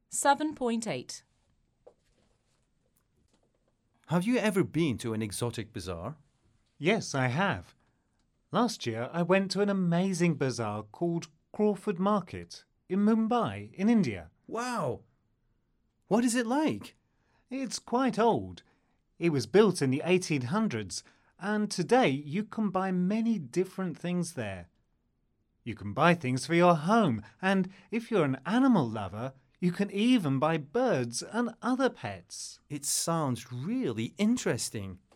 7.8. Have you ever been to an exotic bazaar? Yes, I have. Last year I went to an amazing bazaar called Crawford Market in Mumbai, in India. Wow! What is it like? It's quite old. It was built in the 1800s, and today you can buy many different things there. You can buy things for your home, and if you're an animal lover, you can even buy birds and other pets. It sounds really interesting.